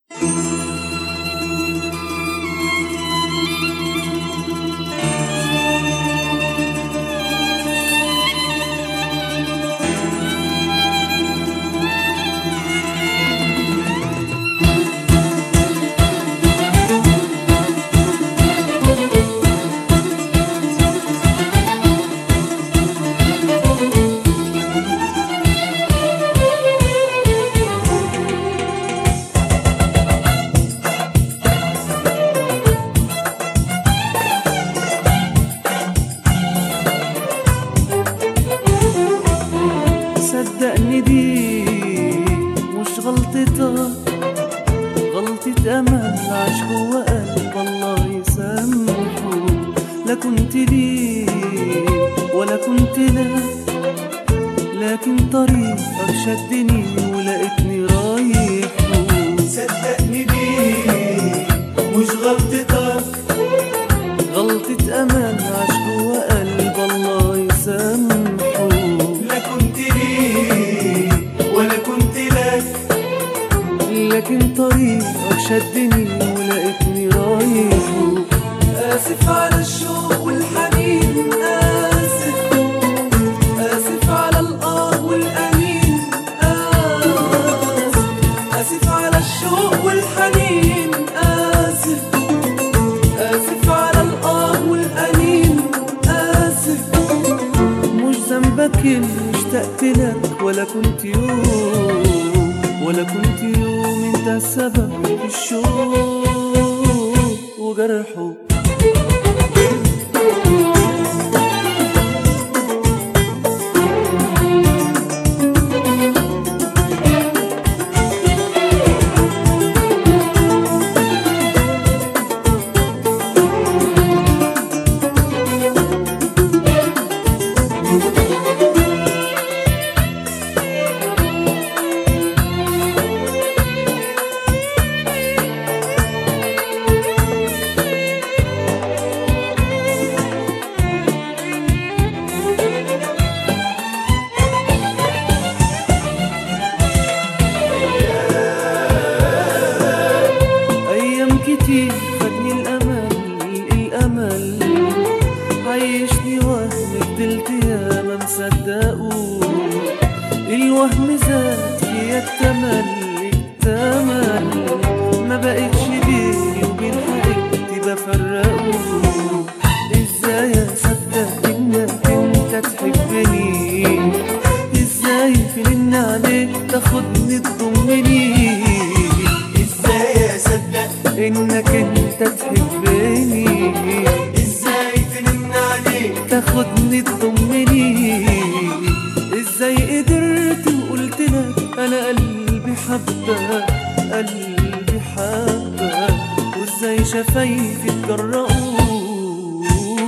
صدقني دي مش غلطتك، غلطة أمل عاش جوا قلب الله يسامحه. لا كنت ليه ولا كنت لك، لكن طريقك شدني ولقيتني رايح. صدقني دي مش غلطتك، غلطة أمل عاش جوا قلب الله يسامحه. لا كنت ليه ولا كنت لك، لكن طريقك شدني ولقيتني رايح. آسف على الشوق والحنين، آسف آسف على الآه والأنين، آسف آسف على الشوق والحنين، آسف آسف على الآه والأنين، آسف. مش ذنبك إني اشتقت لك، ولا كنت يوم ولا كنت يوم انت السبب في الشوق وجرحه. كتير خدني الأمل عيشني وهم فضلت يا ما مصدقه. الوهم زاد فيا التمل ما بقتش بيني وبين حقيقتي بفرقه. ازاي اصدق انك انت تحبني، ازاي فيلن عليك تاخدني تضمني، انك انت تحبني، ازاي تنن عليك تاخدني تضمني. ازاي قدرت وقلت لك انا قلبي حبك، قلبي حبك، وازاي شفايفي اتجرأوا.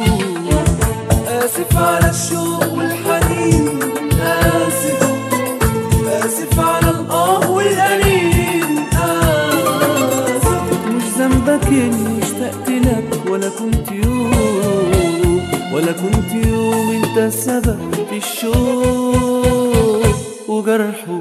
آسف على الشوق والحنين، آسف آسف على الآه والأنين، ذنبك اني اشتقت لك، ولا كنت يوم ولا كنت يوم انت السبب في الشوق وجرحه.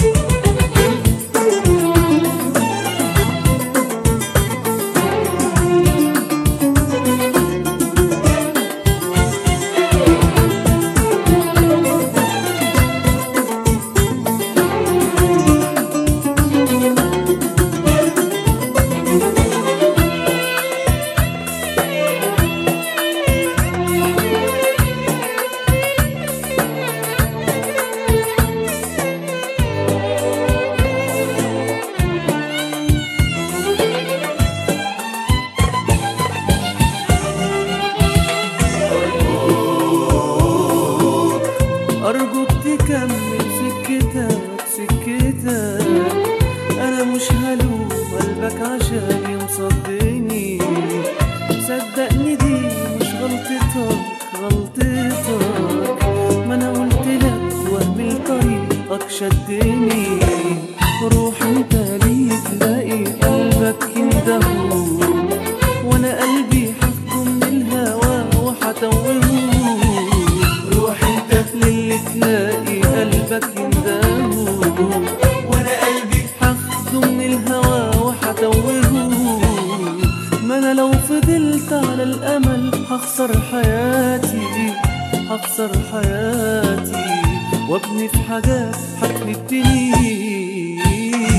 أرجوك تكمل سكتك، أنا مش هلوم قلبك عشان مصدقني. صدقني دي مش غلطتك، ما أنا قلت لك وهم طريقك شدني. روح انت ليه تلاقي قلبك يندهو، وأنا قلبي حفظه من الهوى وحتوهه. للي تلاقي قلبك يندهو، وانا قلبي حاخده من الهوى وتوهه. ما انا لو فضلت على الامل هخسر حياتي، هخسر حياتي وابني في حاجات هتهدني.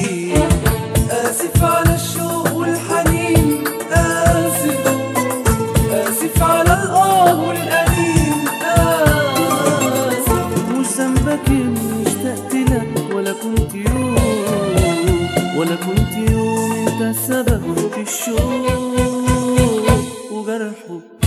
آسف على الشوق والحنين، آسف آسف على الآه والأنين، آسف مش ذنبك إني اشتقت لك ولا كنت يوم، ولا كنت يوم انت السبب في الشوق وجرحه